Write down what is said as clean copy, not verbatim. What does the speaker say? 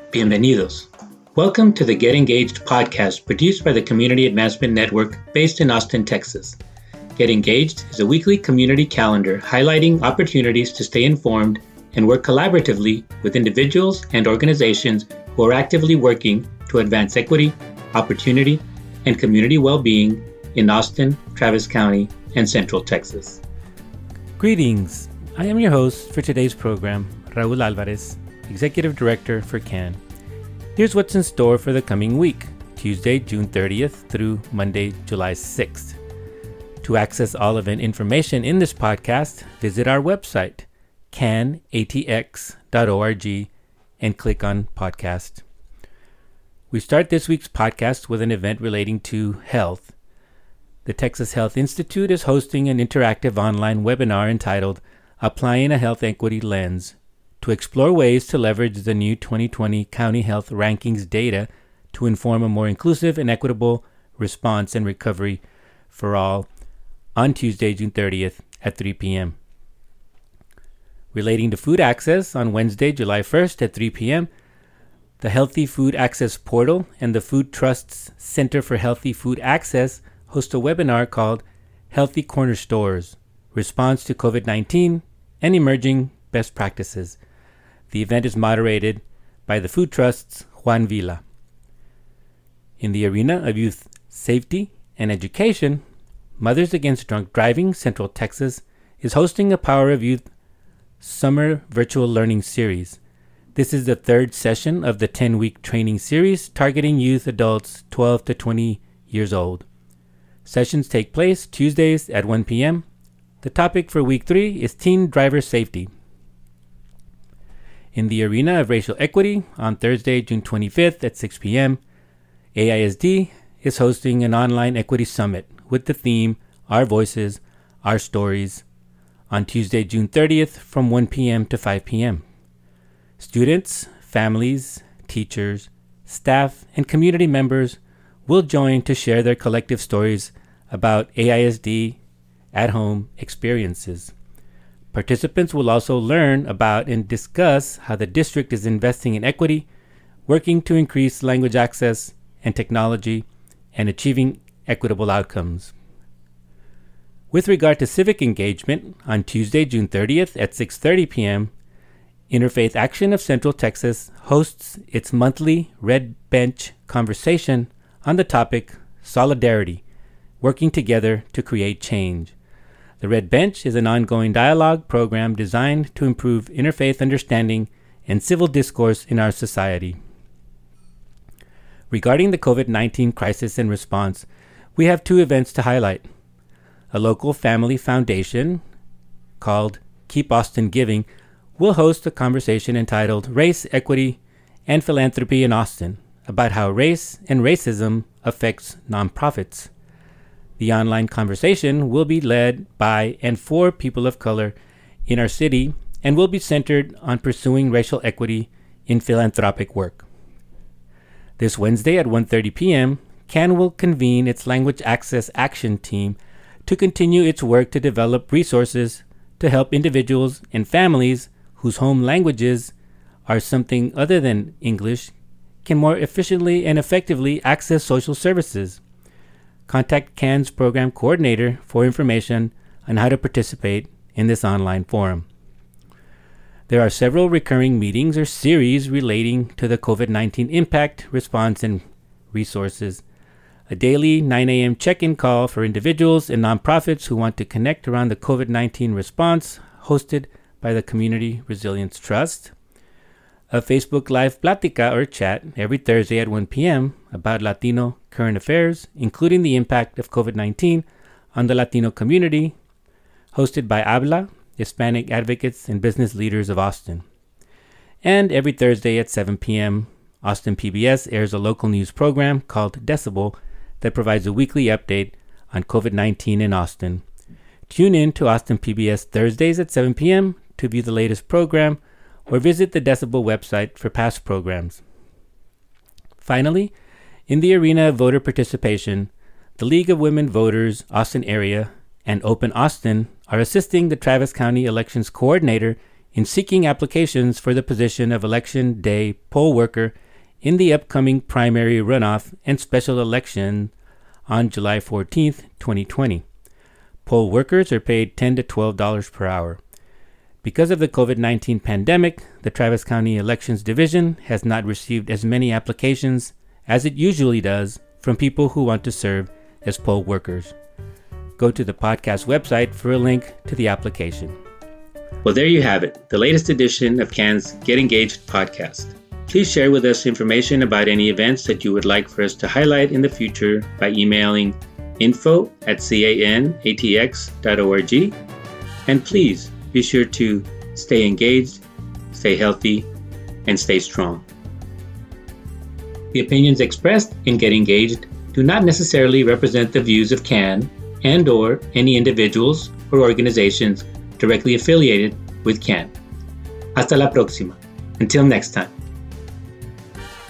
Bienvenidos. Welcome to the Get Engaged podcast produced by the Community Advancement Network based in Austin, Texas. Get Engaged is a weekly community calendar highlighting opportunities to stay informed and work collaboratively with individuals and organizations who are actively working to advance equity, opportunity, and community well-being in Austin, Travis County, and Central Texas. Greetings. I am your host for today's program, Raul Alvarez, Executive Director for CAN. Here's what's in store for the coming week, Tuesday, June 30th through Monday, July 6th. To access all event information in this podcast, visit our website, canatx.org, and click on Podcast. We start this week's podcast with an event relating to health. The Texas Health Institute is hosting an interactive online webinar entitled Applying a Health Equity Lens to explore ways to leverage the new 2020 County Health Rankings data to inform a more inclusive and equitable response and recovery for all on Tuesday, June 30th at 3 p.m. Relating to food access, on Wednesday, July 1st at 3 p.m., the Healthy Food Access Portal and the Food Trust's Center for Healthy Food Access host a webinar called Healthy Corner Stores, Response to COVID-19 and Emerging Best Practices. The event is moderated by the Food Trust's Juan Villa. In the arena of youth safety and education, Mothers Against Drunk Driving Central Texas is hosting a Power of Youth Summer Virtual Learning Series. This is the third session of the 10-week training series targeting youth adults 12 to 20 years old. Sessions take place Tuesdays at 1 p.m. The topic for week 3 is teen driver safety. In the arena of racial equity, on Thursday, June 25th at 6 p.m., AISD is hosting an online equity summit with the theme Our Voices, Our Stories on Tuesday, June 30th from 1 p.m. to 5 p.m. Students, families, teachers, staff, and community members will join to share their collective stories about AISD at-home experiences. Participants will also learn about and discuss how the district is investing in equity, working to increase language access and technology, and achieving equitable outcomes. With regard to civic engagement, on Tuesday, June 30th at 6:30 p.m., Interfaith Action of Central Texas hosts its monthly Red Bench conversation on the topic Solidarity, Working Together to Create Change. The Red Bench is an ongoing dialogue program designed to improve interfaith understanding and civil discourse in our society. Regarding the COVID-19 crisis and response, we have 2 events to highlight. A local family foundation called Keep Austin Giving will host a conversation entitled Race, Equity, and Philanthropy in Austin about how race and racism affects nonprofits. The online conversation will be led by and for people of color in our city and will be centered on pursuing racial equity in philanthropic work. This Wednesday at 1:30 p.m., CAN will convene its Language Access Action Team to continue its work to develop resources to help individuals and families whose home languages are something other than English can more efficiently and effectively access social services. Contact CAN's program coordinator for information on how to participate in this online forum. There are several recurring meetings or series relating to the COVID-19 impact, response, and resources. A daily 9 a.m. check-in call for individuals and nonprofits who want to connect around the COVID-19 response, hosted by the Community Resilience Trust. A Facebook Live Plática or chat every Thursday at 1 p.m. about Latino current affairs, including the impact of COVID-19 on the Latino community, hosted by Habla, Hispanic advocates and business leaders of Austin. And every Thursday at 7 p.m., Austin PBS airs a local news program called Decibel that provides a weekly update on COVID-19 in Austin. Tune in to Austin PBS Thursdays at 7 p.m. to view the latest program or visit the Decibel website for past programs. Finally, in the arena of voter participation, the League of Women Voters Austin Area and Open Austin are assisting the Travis County Elections Coordinator in seeking applications for the position of Election Day poll worker in the upcoming primary runoff and special election on July 14th, 2020. Poll workers are paid $10 to $12 per hour. Because of the COVID-19 pandemic, the Travis County Elections Division has not received as many applications as it usually does from people who want to serve as poll workers. Go to the podcast website for a link to the application. Well, there you have it, the latest edition of CAN's Get Engaged podcast. Please share with us information about any events that you would like for us to highlight in the future by emailing info@canatx.org. And please be sure to stay engaged, stay healthy, and stay strong. The opinions expressed in Get Engaged do not necessarily represent the views of CAN and/or any individuals or organizations directly affiliated with CAN. Hasta la próxima. Until next time.